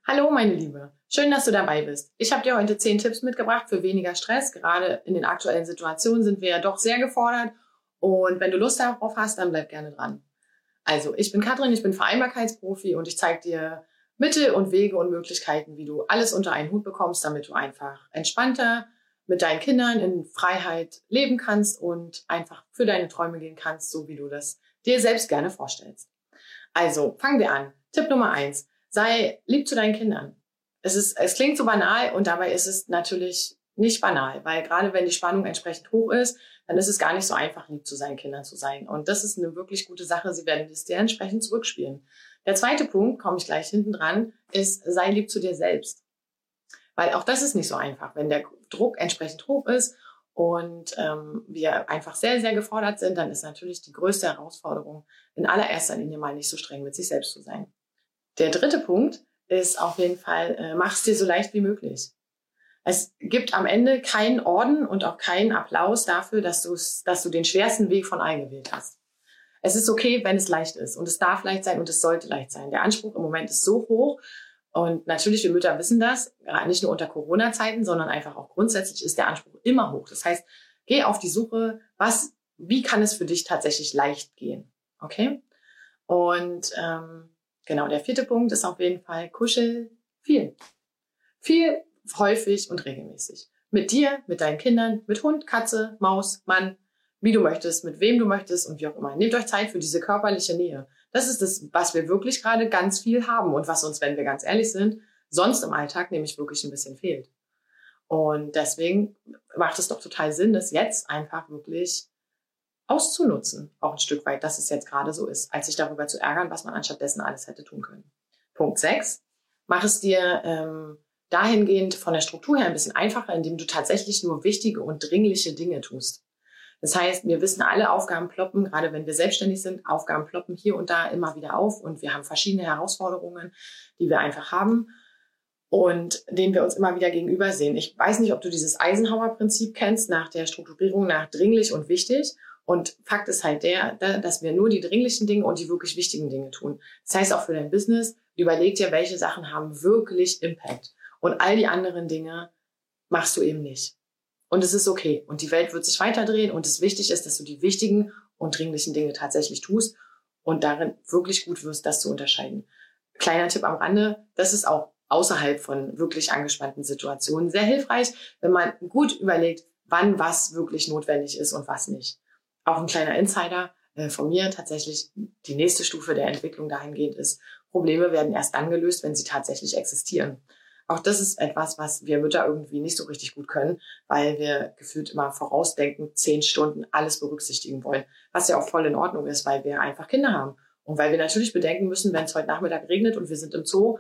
Hallo meine Liebe, schön, dass du dabei bist. Ich habe dir heute 10 Tipps mitgebracht für weniger Stress. Gerade in den aktuellen Situationen sind wir ja doch sehr gefordert und wenn du Lust darauf hast, dann bleib gerne dran. Also, ich bin Katrin, ich bin Vereinbarkeitsprofi und ich zeige dir Mittel und Wege und Möglichkeiten, wie du alles unter einen Hut bekommst, damit du einfach entspannter mit deinen Kindern in Freiheit leben kannst und einfach für deine Träume gehen kannst, so wie du das dir selbst gerne vorstellst. Also, fangen wir an. Tipp Nummer 1. Sei lieb zu deinen Kindern. Es klingt so banal und dabei ist es natürlich nicht banal, weil gerade wenn die Spannung entsprechend hoch ist, dann ist es gar nicht so einfach, lieb zu seinen Kindern zu sein. Und das ist eine wirklich gute Sache. Sie werden es dir entsprechend zurückspielen. Der zweite Punkt, komme ich gleich hinten dran, ist, sei lieb zu dir selbst. Weil auch das ist nicht so einfach, wenn der Druck entsprechend hoch ist und wir einfach sehr, sehr gefordert sind, dann ist natürlich die größte Herausforderung, in allererster Linie mal nicht so streng mit sich selbst zu sein. Der dritte Punkt ist auf jeden Fall, mach es dir so leicht wie möglich. Es gibt am Ende keinen Orden und auch keinen Applaus dafür, dass du den schwersten Weg von allen gewählt hast. Es ist okay, wenn es leicht ist und es darf leicht sein und es sollte leicht sein. Der Anspruch im Moment ist so hoch und natürlich, wir Mütter wissen das, nicht nur unter Corona-Zeiten, sondern einfach auch grundsätzlich ist der Anspruch immer hoch. Das heißt, geh auf die Suche, wie kann es für dich tatsächlich leicht gehen, okay? Und genau, der vierte Punkt ist auf jeden Fall, kuschel viel. Viel, häufig und regelmäßig. Mit dir, mit deinen Kindern, mit Hund, Katze, Maus, Mann, wie du möchtest, mit wem du möchtest und wie auch immer. Nehmt euch Zeit für diese körperliche Nähe. Das ist das, was wir wirklich gerade ganz viel haben und was uns, wenn wir ganz ehrlich sind, sonst im Alltag nämlich wirklich ein bisschen fehlt. Und deswegen macht es doch total Sinn, das jetzt einfach wirklich auszunutzen, auch ein Stück weit, dass es jetzt gerade so ist, als sich darüber zu ärgern, was man anstattdessen alles hätte tun können. Punkt 6. Mach es dir dahingehend von der Struktur her ein bisschen einfacher, indem du tatsächlich nur wichtige und dringliche Dinge tust. Das heißt, wir wissen alle, Aufgaben ploppen, gerade wenn wir selbstständig sind, Aufgaben ploppen hier und da immer wieder auf und wir haben verschiedene Herausforderungen, die wir einfach haben und denen wir uns immer wieder gegenüber sehen. Ich weiß nicht, ob du dieses Eisenhower-Prinzip kennst, nach der Strukturierung nach dringlich und wichtig. Und Fakt ist halt dass wir nur die dringlichen Dinge und die wirklich wichtigen Dinge tun. Das heißt auch für dein Business, überleg dir, welche Sachen haben wirklich Impact. Und all die anderen Dinge machst du eben nicht. Und es ist okay. Und die Welt wird sich weiterdrehen. Und es wichtig ist, dass du die wichtigen und dringlichen Dinge tatsächlich tust und darin wirklich gut wirst, das zu unterscheiden. Kleiner Tipp am Rande, das ist auch außerhalb von wirklich angespannten Situationen sehr hilfreich, wenn man gut überlegt, wann was wirklich notwendig ist und was nicht. Auch ein kleiner Insider von mir tatsächlich, die nächste Stufe der Entwicklung dahingehend ist, Probleme werden erst dann gelöst, wenn sie tatsächlich existieren. Auch das ist etwas, was wir Mütter irgendwie nicht so richtig gut können, weil wir gefühlt immer vorausdenken, 10 Stunden alles berücksichtigen wollen, was ja auch voll in Ordnung ist, weil wir einfach Kinder haben. Und weil wir natürlich bedenken müssen, wenn es heute Nachmittag regnet und wir sind im Zoo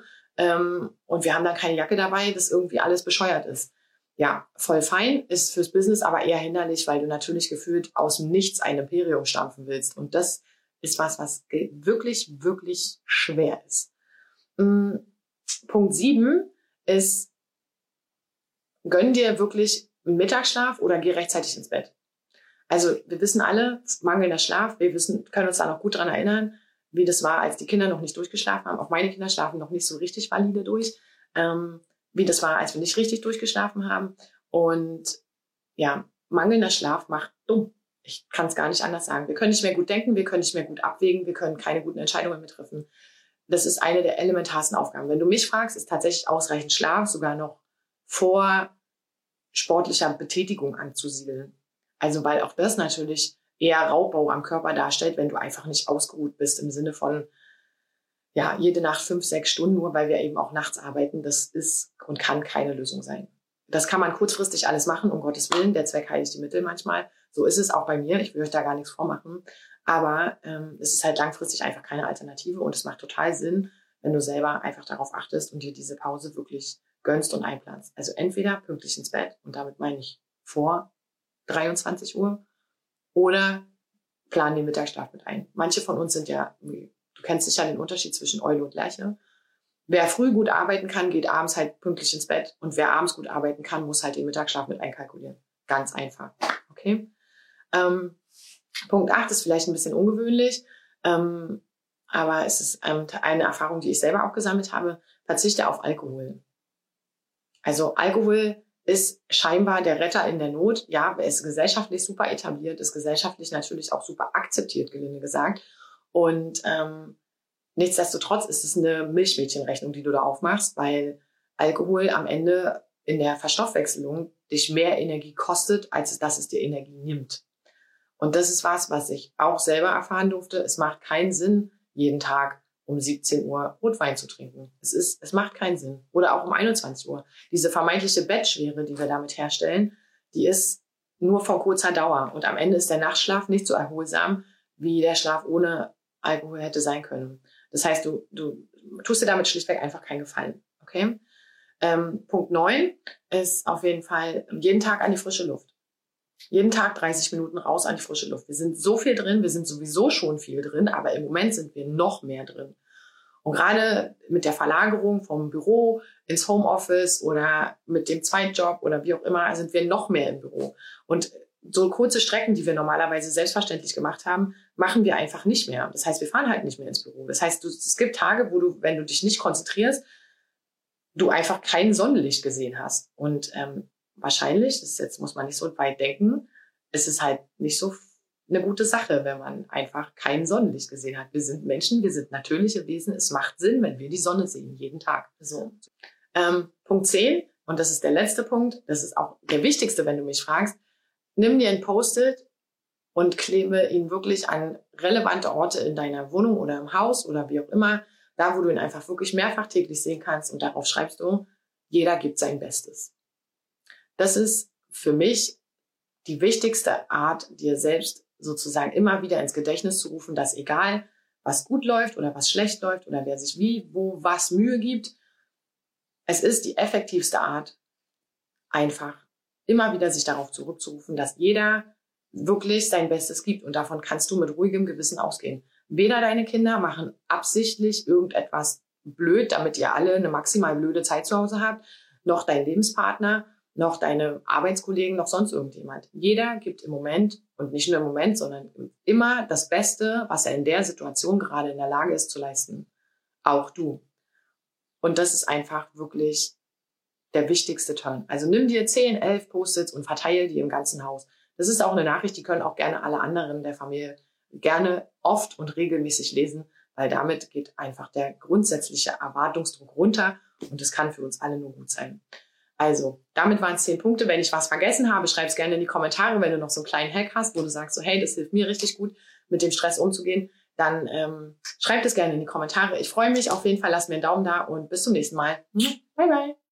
und wir haben dann keine Jacke dabei, dass irgendwie alles bescheuert ist. Ja, voll fein, ist fürs Business aber eher hinderlich, weil du natürlich gefühlt aus dem Nichts ein Imperium stampfen willst. Und das ist was wirklich, wirklich schwer ist. Punkt 7 ist, gönn dir wirklich einen Mittagsschlaf oder geh rechtzeitig ins Bett. Also wir wissen alle, mangelnder Schlaf, können uns da noch gut dran erinnern, wie das war, als die Kinder noch nicht durchgeschlafen haben. Auch meine Kinder schlafen noch nicht so richtig valide durch. Wie das war, als wir nicht richtig durchgeschlafen haben. Und ja, mangelnder Schlaf macht dumm. Ich kann es gar nicht anders sagen. Wir können nicht mehr gut denken, wir können nicht mehr gut abwägen, wir können keine guten Entscheidungen mehr treffen. Das ist eine der elementarsten Aufgaben. Wenn du mich fragst, ist tatsächlich ausreichend Schlaf sogar noch vor sportlicher Betätigung anzusiedeln. Also weil auch das natürlich eher Raubbau am Körper darstellt, wenn du einfach nicht ausgeruht bist im Sinne von ja, jede Nacht 5, 6 Stunden, nur weil wir eben auch nachts arbeiten, das ist und kann keine Lösung sein. Das kann man kurzfristig alles machen, um Gottes Willen, der Zweck heiligt die Mittel manchmal. So ist es auch bei mir, ich will euch da gar nichts vormachen. Aber es ist halt langfristig einfach keine Alternative und es macht total Sinn, wenn du selber einfach darauf achtest und dir diese Pause wirklich gönnst und einplanst. Also entweder pünktlich ins Bett, und damit meine ich vor 23 Uhr, oder plan den Mittagsschlaf mit ein. Manche von uns sind ja, du kennst sicher den Unterschied zwischen Eule und Lerche. Wer früh gut arbeiten kann, geht abends halt pünktlich ins Bett. Und wer abends gut arbeiten kann, muss halt den Mittagsschlaf mit einkalkulieren. Ganz einfach. Okay? Punkt 8 ist vielleicht ein bisschen ungewöhnlich, aber es ist eine Erfahrung, die ich selber auch gesammelt habe. verzichte auf Alkohol. Also Alkohol ist scheinbar der Retter in der Not. Ja, er ist gesellschaftlich super etabliert, ist gesellschaftlich natürlich auch super akzeptiert, gelinde gesagt. Und nichtsdestotrotz ist es eine Milchmädchenrechnung, die du da aufmachst, weil Alkohol am Ende in der Verstoffwechselung dich mehr Energie kostet, als dass es dir Energie nimmt. Und das ist was ich auch selber erfahren durfte. Es macht keinen Sinn, jeden Tag um 17 Uhr Rotwein zu trinken. Es macht keinen Sinn. Oder auch um 21 Uhr. Diese vermeintliche Bettschwere, die wir damit herstellen, die ist nur von kurzer Dauer. Und am Ende ist der Nachtschlaf nicht so erholsam, wie der Schlaf ohne Alkohol hätte sein können. Das heißt, du tust dir damit schlichtweg einfach keinen Gefallen. Okay? Punkt 9 ist auf jeden Fall jeden Tag an die frische Luft. Jeden Tag 30 Minuten raus an die frische Luft. Wir sind so viel drin, wir sind sowieso schon viel drin, aber im Moment sind wir noch mehr drin. Und gerade mit der Verlagerung vom Büro ins Homeoffice oder mit dem Zweitjob oder wie auch immer, sind wir noch mehr im Büro. Und so kurze Strecken, die wir normalerweise selbstverständlich gemacht haben, machen wir einfach nicht mehr. Das heißt, wir fahren halt nicht mehr ins Büro. Das heißt, es gibt Tage, wo du, wenn du dich nicht konzentrierst, du einfach kein Sonnenlicht gesehen hast. Und wahrscheinlich, jetzt muss man nicht so weit denken, es ist halt nicht so eine gute Sache, wenn man einfach kein Sonnenlicht gesehen hat. Wir sind Menschen, wir sind natürliche Wesen. Es macht Sinn, wenn wir die Sonne sehen, jeden Tag. So. Punkt 10, und das ist der letzte Punkt, das ist auch der wichtigste, wenn du mich fragst, nimm dir ein Post-it und klebe ihn wirklich an relevante Orte in deiner Wohnung oder im Haus oder wie auch immer, da wo du ihn einfach wirklich mehrfach täglich sehen kannst, und darauf schreibst du, jeder gibt sein Bestes. Das ist für mich die wichtigste Art, dir selbst sozusagen immer wieder ins Gedächtnis zu rufen, dass egal, was gut läuft oder was schlecht läuft oder wer sich wie, wo, was Mühe gibt, es ist die effektivste Art, einfach immer wieder sich darauf zurückzurufen, dass jeder wirklich sein Bestes gibt, und davon kannst du mit ruhigem Gewissen ausgehen. Weder deine Kinder machen absichtlich irgendetwas blöd, damit ihr alle eine maximal blöde Zeit zu Hause habt, noch dein Lebenspartner, noch deine Arbeitskollegen, noch sonst irgendjemand. Jeder gibt im Moment, und nicht nur im Moment, sondern immer das Beste, was er in der Situation gerade in der Lage ist zu leisten. Auch du. Und das ist einfach wirklich der wichtigste Turn. Also nimm dir 10, 11 Post-its und verteile die im ganzen Haus. Das ist auch eine Nachricht, die können auch gerne alle anderen der Familie gerne oft und regelmäßig lesen, weil damit geht einfach der grundsätzliche Erwartungsdruck runter, und das kann für uns alle nur gut sein. Also, damit waren es 10 Punkte. Wenn ich was vergessen habe, schreib es gerne in die Kommentare. Wenn du noch so einen kleinen Hack hast, wo du sagst, so hey, das hilft mir richtig gut, mit dem Stress umzugehen, dann schreib das gerne in die Kommentare. Ich freue mich auf jeden Fall. Lass mir einen Daumen da und bis zum nächsten Mal. Bye, bye.